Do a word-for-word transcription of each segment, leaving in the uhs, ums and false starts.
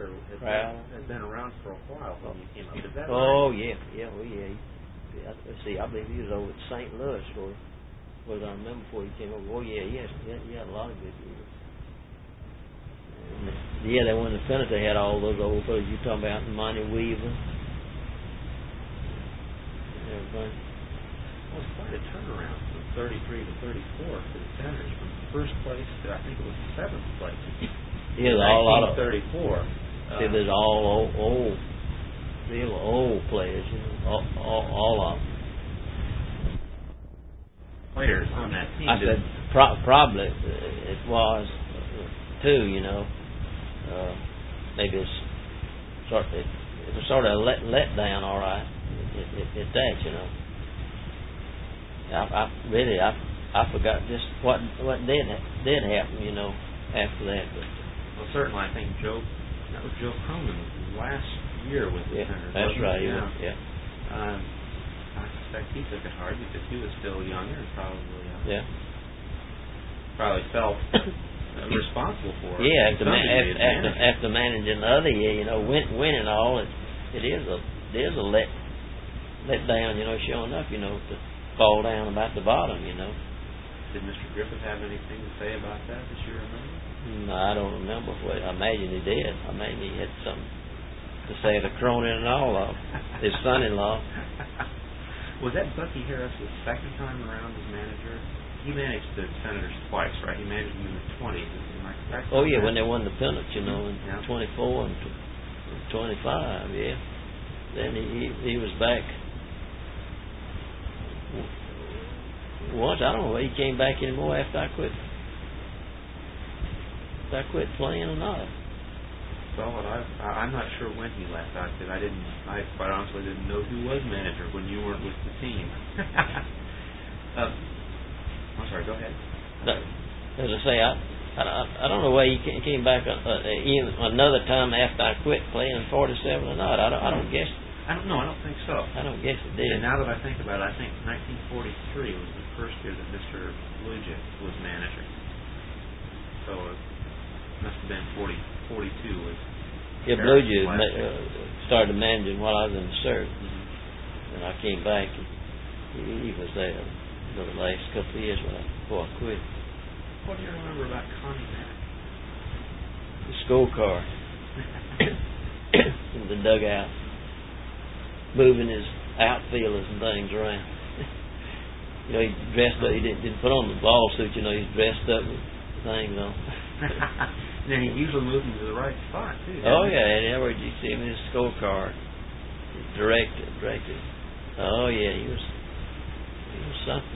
Crowder had, Crowder. Been, had been around for a while when you came up. Is that oh, right? yeah, yeah, well, yeah. He, I, let's see, I believe he was over at Saint Louis, or was I remember before he came over. Oh, yeah, he had, he had, he had a lot of good years. And, yeah, they won the pennant. They had all those old fellas you talking about, Monty Weaver and everything. Well, it's quite a turnaround from thirty-three to thirty-four for the Senators, from first place to, I think it was seventh place. Yeah, all lot of thirty-four. See, there's all old, old, real old players, you know, all, all, all of them. Players on that team. I said pro- probably it was uh, too, you know. Uh, maybe it's sort of, it, it was sort of a let let down, all right. It, it, it, that, you know. I, I really I I forgot just what what did did happen, you know, after that. But well, certainly I think Joe that was Joe Cronin's last year with the yeah, Senators. That's right. Yeah. Was, yeah. Um, I suspect he took it hard because he was still younger and probably uh, yeah probably felt uh, responsible for it. Yeah, after, man, after, after after managing the other year, you know, win winning all it it is a it is a let let down, you know, showing up, you know, to fall down about the bottom, you know. Did Mister Griffith have anything to say about that that you remember? No, I don't remember. What I imagine he did. I imagine he had something to say to Cronin and all of his son-in-law. Was that Bucky Harris's second time around as manager? He managed the Senators twice, right? He managed them in the twenties. Am I correct? Oh yeah, when they won the pennant, you know, in yeah. twenty-four and twenty-five. Yeah. Then he he, he was back. Once, I don't know whether he came back anymore after I quit. After I quit playing or not. Well, I, I'm not sure when he left out because I didn't. I quite honestly didn't know who was manager when you weren't with the team. uh, I'm sorry. Go ahead. No, as I say, I I, I don't know whether he came back uh, uh, another time after I quit playing in forty-seven or not. I don't. I don't guess. I don't know. I don't think so. I don't guess it did. And now that I think about it, I think nineteen forty-three was the first year that Mister Blugett was manager. So it must have been forty, forty-two. Was yeah, Blugett ma- uh, started managing while I was in the service, mm-hmm. and I came back. And he, he was there for the last couple of years when I, before I quit. What do you remember about Connie Mack? The scorecard in the dugout, moving his outfielders and things around. You know, he dressed up. He didn't, didn't put on the ball suit. You know, he's dressed up with things on. Then he usually moved him to the right spot too. Oh he? yeah, and ever you see him in his scorecard, directed, directed. Oh yeah, he was, he was something.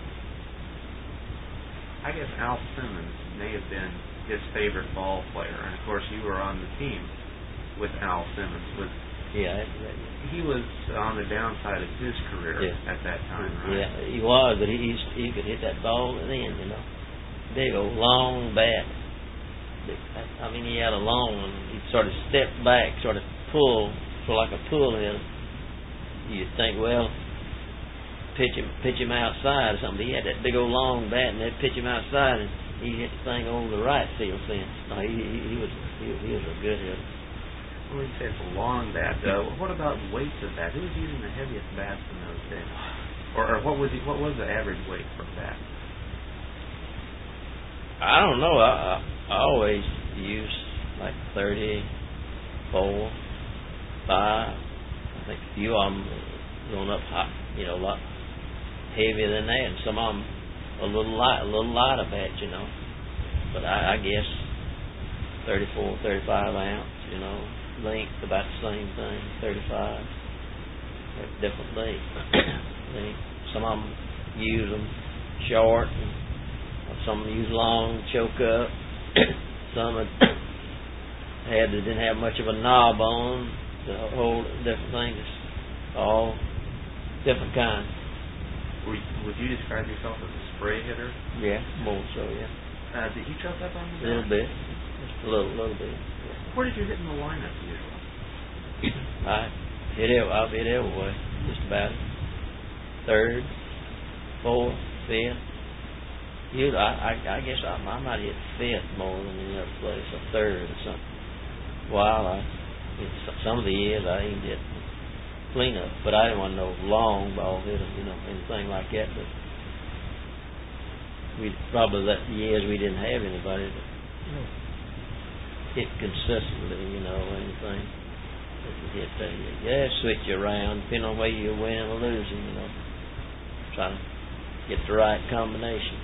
I guess Al Simmons may have been his favorite ball player, and of course you were on the team with Al Simmons. Was Yeah, that, that, he was on the downside of his career yeah. at that time, right? Yeah, he was, but he he could hit that ball at the end, you know. Big old long bat. I mean, he had a long one. He'd sort of step back, sort of pull, sort of like a pull hitter. You'd think, well, pitch him, pitch him outside or something. But he had that big old long bat, and they'd pitch him outside, and he hit the thing over the right field fence. No, he he, he was he, he was a good hitter. Well, you say it's a long bat, though. What about weights of bat? Who was using the heaviest bats in those days? Or, or what was he, what was the average weight for a bat? I don't know. I, I, I always use like thirty-four, five. I think a few of them going up hot, you know, a lot heavier than that, and some of them a little light, a little lighter bat, you know. But I, I guess thirty-four, thirty-five ounce, you know. Length about the same thing, thirty-five. Different length. Some of them use them short, and some of them use long, choke up. Some had, had that didn't have much of a knob on to hold different things. All different kinds. Were you, would you describe yourself as a spray hitter? Yeah, more so. Yeah. Uh, did you choke up on the A little bit, just a little, little bit. Where did you hit in the lineup usually? I hit it. I'll hit everywhere, just about. Third, fourth, fifth. You, I, I, I guess I, I might hit fifth more than any other place, or third or something. while. I, some of the years I aimed at cleanup, but I didn't want no long ball hitter, you know, anything like that. But we probably that years we didn't have anybody that, you know, hit consistently, you know, anything that could hit that. Yeah, switch you around, depending on whether you're winning or losing, you know, trying to get the right combination.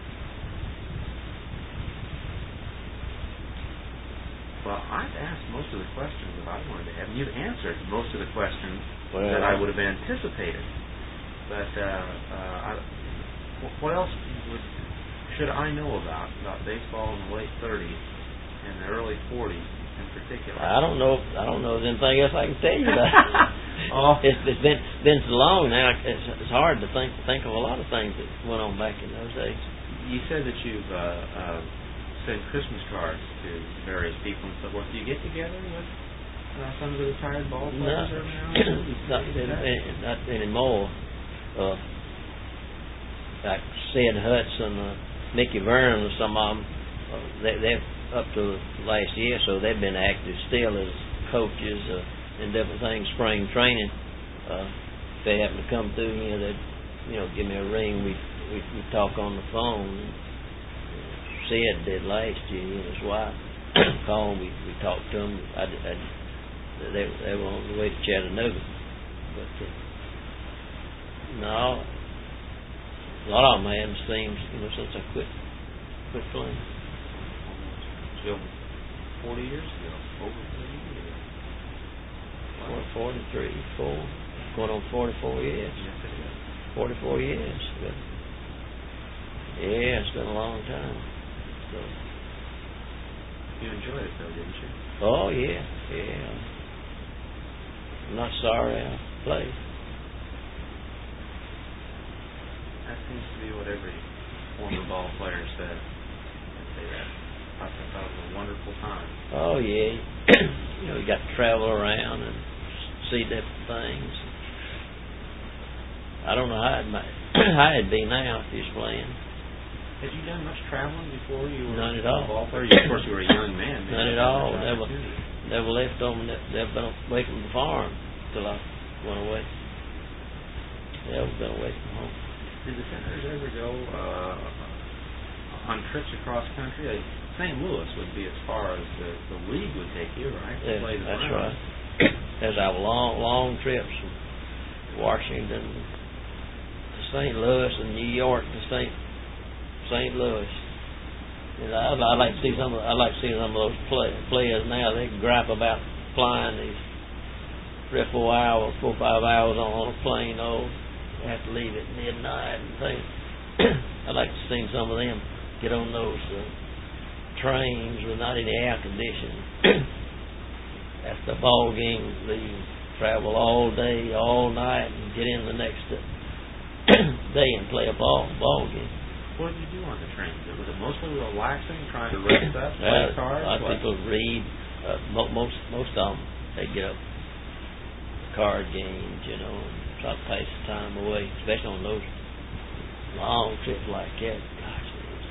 Well, I've asked most of the questions that I wanted to have. You've answered most of the questions well, that I would have anticipated. But uh, uh, I, what else would, should I know about about baseball in the late thirties and the early forties in particular? I don't know. I don't know if there's anything else I can tell you about. oh. It's, it's been been so long now. It's, it's hard to think think of a lot of things that went on back in those days. You said that you've uh, uh, sent Christmas cards to various people and so forth. Do you get together with uh, some of the retired ball players no, every now not, not anymore. Uh, like Sid Hudson, uh, Mickey Vernon, some of them, uh, they, they're up to last year, so they've been active still as coaches uh, and different things, spring training. Uh, if they happen to come through here, they'd, you know, give me a ring. We we we talk on the phone. Sid did last year, he and his wife called. We we talked to them. I, I, they they were on the way to Chattanooga, but uh, no, a lot of them I hadn't seen, you know, since I quit quit playing. So forty years ago, over thirty years ago. Wow. Forty-three, four, going on forty-four years. Yes, it is. Forty-four years. But yeah, it's been a long time. So you enjoyed it though, didn't you? Oh yeah, yeah. I'm not sorry I played. That seems to be what every former ball player says. I say that. I thought it was a wonderful time. Oh yeah, you know, you got to travel around and see different things. I don't know how it might, how it'd be now if you was playing. Had you done much traveling before you were None at all. a ball player? Of course, you were a young man. None at all. Never, never left home. Never been away from the farm till I went away. Never been away from home. Did the Senators ever go uh, on trips across country? Like, Saint Louis would be as far as the, the league would take you, right? Yeah, play the that's Browns. right. There's our long, long trips from Washington to Saint Louis and New York to Saint Saint Louis. And I, I like to see some. Of, I like to see some of those play, players now. They gripe about flying these three or four hours, four or five hours on a plane. Oh, they have to leave at midnight and things. I'd like to see some of them get on those uh, trains with not any air conditioning. After the ball game, leave, travel all day, all night, and get in the next day and play a ball ball game. What did you do on the train? Was it mostly relaxing, trying to rest up, play uh, cards? A lot of people read. Uh, mo- most most of them, they get up card games, you know, and try to pass the time away, especially on those long trips like that. Gosh, it's,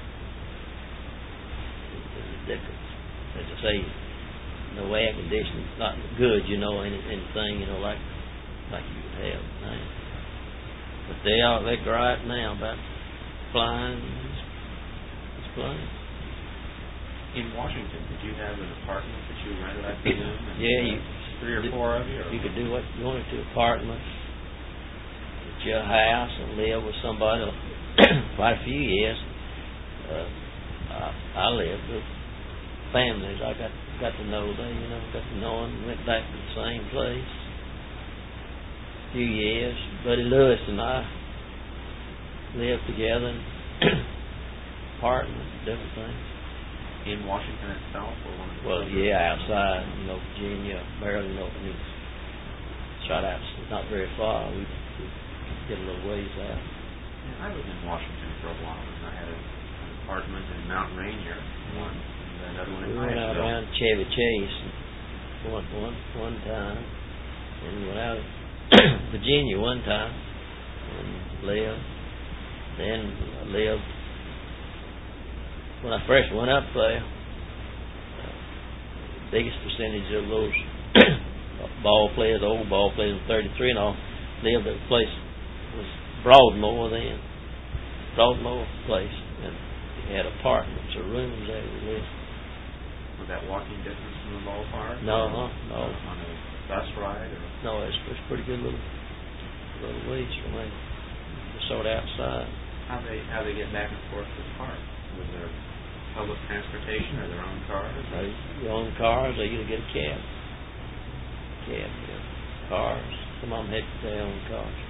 it's ridiculous. As I say, no air conditioning, not good, you know, any, anything, you know, like like you would have now. But they are they're right now about flying, it's flying. In Washington, did you have an apartment that you rented out to them? Yeah, you, three or do, four of you? Or you could do what you wanted to, apartments, get your house and live with somebody. Quite a few years, uh, I, I lived with families. I got got to know them, you know, got to know them, went back to the same place. A few years, Buddy Lewis and I lived together, apartments, different things. In Washington itself, or one of the Well, yeah, outside, you know, Virginia, Maryland, you know, I mean, it's right out, it's not very far. We, we get a little ways out. Yeah, I lived in Washington for a while, and I had a, an apartment in Mount Rainier, one, and another one in We went out Niceville. around Chevy Chase one, one, one time, and we went out of Virginia one time, and lived. Then I lived, when I first went up there, uh, biggest percentage of those ball players, old ball players, thirty-three and all, lived at a place was Broadmoor then, Broadmoor place, and they had apartments or rooms there to live. Was that walking distance from the ballpark? No, no, no. On a bus ride? Or? No, it's, it's pretty good little little ways from there. Just sort of outside. How they how they get back and forth to the park? Was there public transportation or their own cars? They, your own cars, or you get a cab. Cab, yeah. Cars. Some of them had their own cars.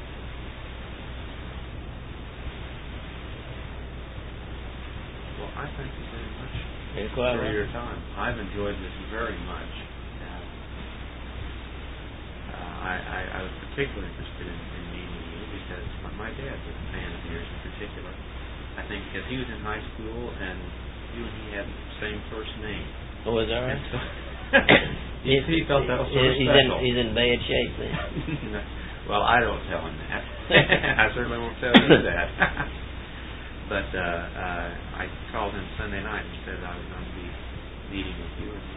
Well, I thank you very much Yeah, quite for right. your time. I've enjoyed this very much. Uh, uh, I, I, I was particularly interested in, in meeting you because my, my dad was a fan of yours in particular. I think because he was in high school and you and he had the same first name. Oh, is that right? So he, he felt that was sort of he's special. In, he's in bad shape then. Well, I don't tell him that. I certainly won't tell you that. But uh, uh, I called him Sunday night and said I was going to be meeting with you. And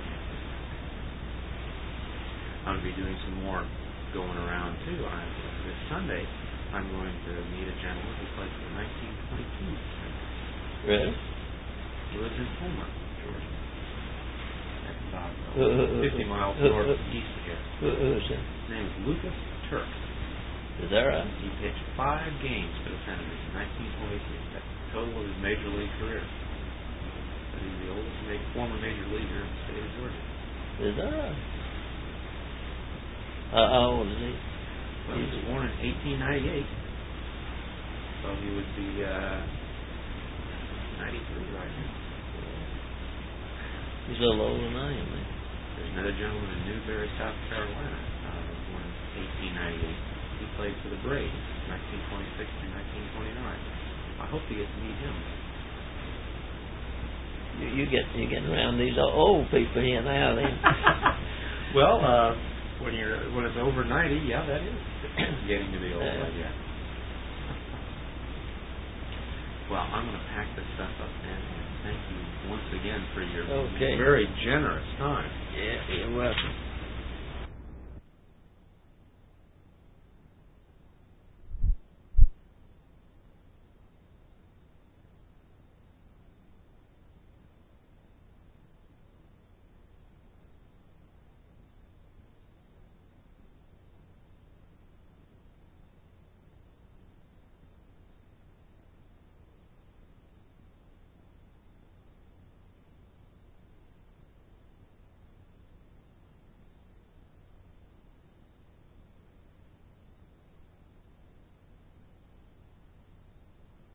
I'm going to be doing some more going around, too. I, this Sunday, I'm going to meet a gentleman who played for the nineteen twenty-two. Really? He lives in Homer, Georgia. That's about Uh, uh, fifty miles uh, uh, northeast of here. Who, who is that? His name is Lucas Turk. Is that right? He pitched five games for the Senators in nineteen twenty-three. That's the total of his major league career. But he's the oldest ma- former major leaguer in the state of Georgia. Is that right? Uh, how old is he? Well, he was born in eighteen ninety-eight. So he would be uh, ninety-three right now. He's a little older than I am, man. There's another gentleman in Newberry, South Carolina, uh, born in eighteen ninety-eight. He played for the Braves, nineteen twenty-six through nineteen twenty-nine. I hope to get to meet him. You, you get you getting around these old people here now, then. Well, uh, when you're when it's over ninety, yeah, that is getting to be old, Uh, I guess. Well, I'm going to pack this stuff up, man. Thank you once again for your Okay. very generous time.